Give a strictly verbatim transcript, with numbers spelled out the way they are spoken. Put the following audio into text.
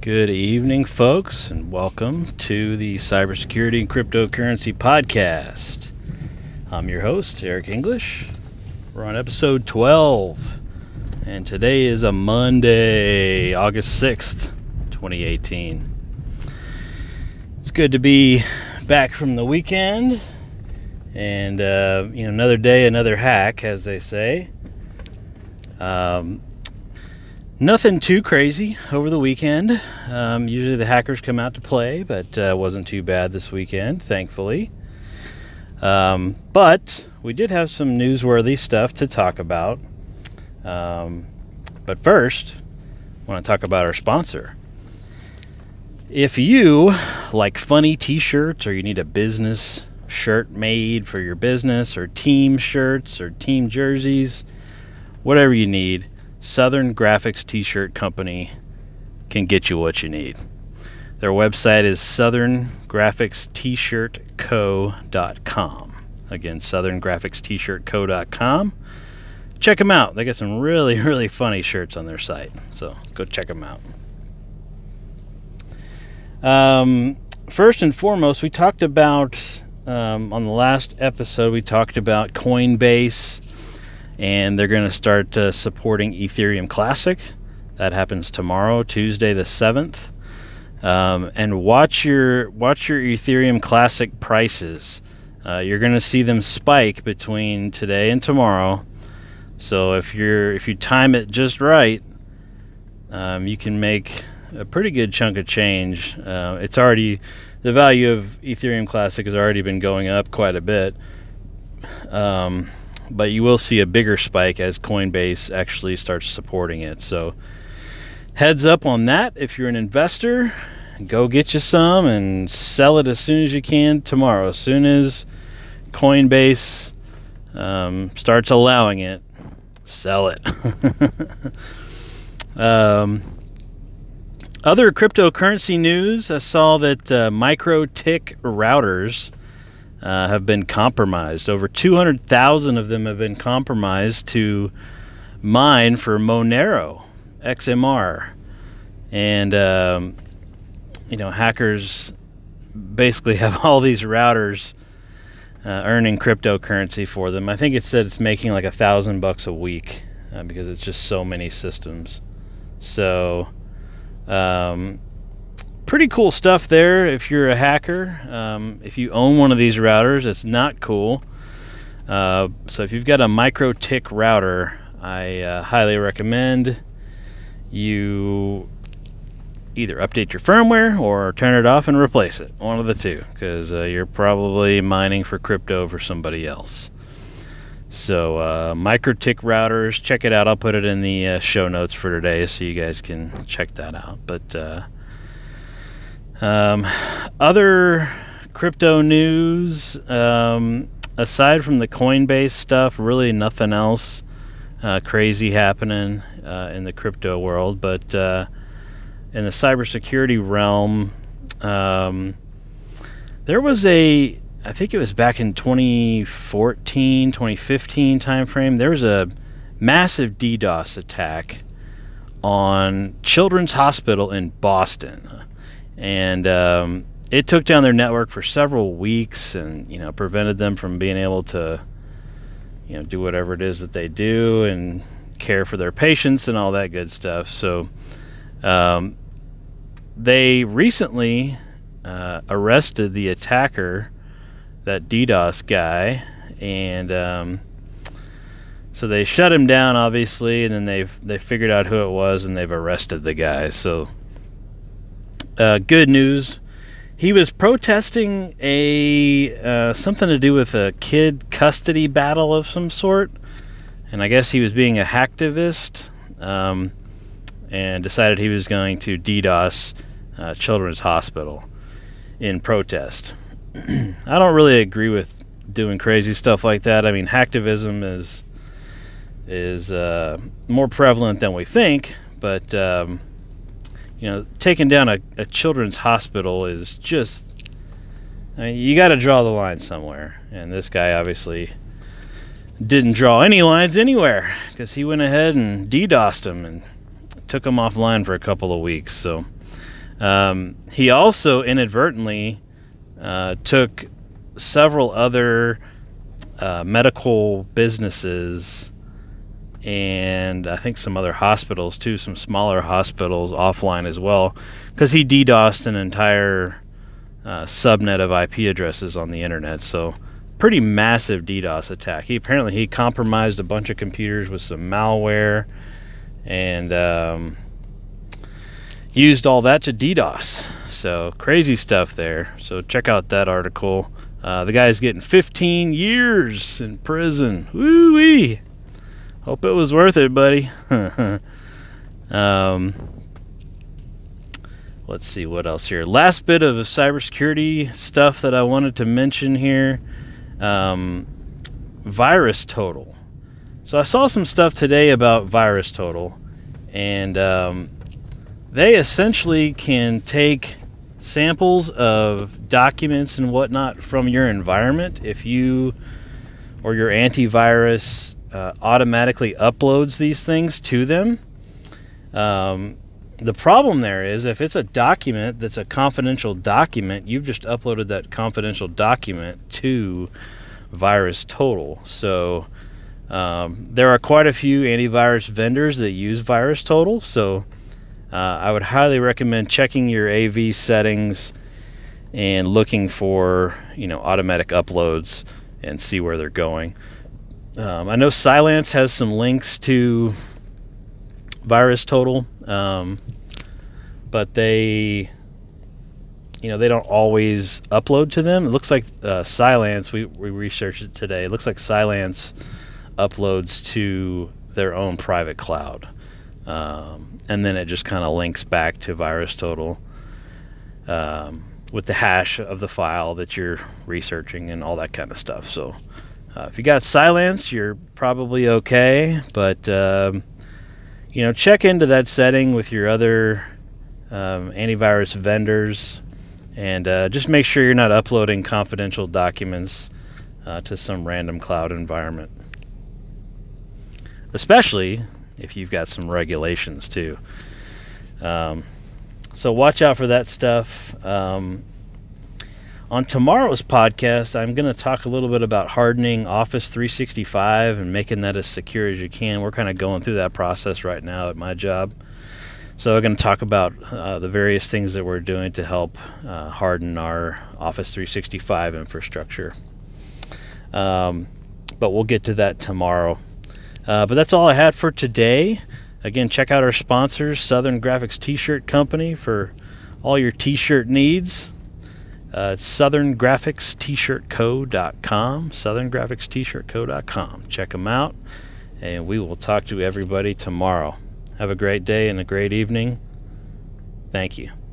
Good evening, folks, and welcome to the Cybersecurity and Cryptocurrency Podcast. I'm your host, Eric English. We're on episode twelve, and today is a Monday, August sixth, twenty eighteen. It's good to be back from the weekend, and uh, you know, another day, another hack, as they say. Um, Nothing too crazy over the weekend. Um, usually the hackers come out to play, but uh, wasn't too bad this weekend, thankfully. Um, but we did have some newsworthy stuff to talk about. Um, but first, I want to talk about our sponsor. If you like funny t-shirts, or you need a business shirt made for your business, or team shirts, or team jerseys, whatever you need, Southern Graphics T-Shirt Company can get you what you need. Their website is southern graphics t shirt co dot com. Again, southern graphics t shirt co dot com. Check them out. They got some really, really funny shirts on their site, so go check them out. Um, first and foremost, we talked about, um, on the last episode, we talked about Coinbase, and they're going to start uh, supporting Ethereum Classic. That happens tomorrow, Tuesday the seventh. Um, and watch your watch your Ethereum Classic prices. Uh, you're going to see them spike between today and tomorrow. So if you're if you time it just right, um, you can make a pretty good chunk of change. Uh, it's already the value of Ethereum Classic has already been going up quite a bit. Um, But you will see a bigger spike as Coinbase actually starts supporting it. So heads up on that. If you're an investor, go get you some and sell it as soon as you can tomorrow. As soon as Coinbase um, starts allowing it, sell it. um, other cryptocurrency news, I saw that uh, MikroTik routers Uh, have been compromised. Over two hundred thousand of them have been compromised to mine for Monero X M R. And, um, you know, hackers basically have all these routers uh, earning cryptocurrency for them. I think it said it's making like a thousand bucks a week uh, because it's just so many systems. So, um, pretty cool stuff there if you're a hacker. Um, if you own one of these routers, it's not cool. Uh, so if you've got a MikroTik router, I uh, highly recommend you either update your firmware or turn it off and replace it. One of the two, because uh, you're probably mining for crypto for somebody else. So uh, MikroTik routers, check it out. I'll put it in the uh, show notes for today so you guys can check that out. But uh, Um, other crypto news, um, aside from the Coinbase stuff, really nothing else uh, crazy happening uh, in the crypto world. But uh, in the cybersecurity realm, um, there was a, I think it was back in twenty fourteen, twenty fifteen timeframe, there was a massive DDoS attack on Children's Hospital in Boston. And um, it took down their network for several weeks, and you know prevented them from being able to, you know, do whatever it is that they do and care for their patients and all that good stuff. So um, they recently uh, arrested the attacker, that DDoS guy, and um, so they shut him down, obviously, and then they've they figured out who it was, and they've arrested the guy. So. Uh, good news. He was protesting a uh, something to do with a kid custody battle of some sort, and I guess he was being a hacktivist, um, and decided he was going to DDoS uh, Children's Hospital in protest. I don't really agree with doing crazy stuff like that. I mean, hacktivism is is uh, more prevalent than we think, but um, you know, taking down a, a children's hospital is just, I mean, you got to draw the line somewhere. And this guy obviously didn't draw any lines anywhere, because he went ahead and DDoSed him and took him offline for a couple of weeks. So Um, he also inadvertently uh, took several other uh, medical businesses and I think some other hospitals too, some smaller hospitals offline as well, because he DDoSed an entire uh, subnet of I P addresses on the internet. So pretty massive DDoS attack. He apparently he compromised a bunch of computers with some malware and um, used all that to DDoS. So crazy stuff there. So check out that article. Uh, the guy's getting fifteen years in prison. Woo-wee. Hope it was worth it, buddy. um, let's see what else here. Last bit of cybersecurity stuff that I wanted to mention here. Um, VirusTotal. So I saw some stuff today about VirusTotal, and um, they essentially can take samples of documents and whatnot from your environment if you or your antivirus Uh, automatically uploads these things to them. Um, the problem there is if it's a document that's a confidential document, you've just uploaded that confidential document to VirusTotal. So um, there are quite a few antivirus vendors that use VirusTotal. So uh, I would highly recommend checking your A V settings and looking for, you know, automatic uploads and see where they're going. Um, I know Cylance has some links to VirusTotal, um, but they, you know, they don't always upload to them. It looks like uh, Cylance, we, we researched it today, it looks like Cylance uploads to their own private cloud. Um, and then it just kind of links back to VirusTotal um, with the hash of the file that you're researching and all that kind of stuff. So Uh, if you got Cylance, you're probably okay, but um, you know, check into that setting with your other um, antivirus vendors, and uh, just make sure you're not uploading confidential documents uh, to some random cloud environment, especially if you've got some regulations too. Um, so watch out for that stuff. Um, On tomorrow's podcast, I'm going to talk a little bit about hardening Office three sixty-five and making that as secure as you can. We're kind of going through that process right now at my job. So we're going to talk about uh, the various things that we're doing to help uh, harden our Office three sixty-five infrastructure. Um, but we'll get to that tomorrow. Uh, but that's all I had for today. Again, check out our sponsors, Southern Graphics T-Shirt Company, for all your T-shirt needs. Uh, it's southern graphics t shirt co dot com, southern graphics t shirt co dot com. Check them out, and we will talk to everybody tomorrow. Have a great day and a great evening. Thank you.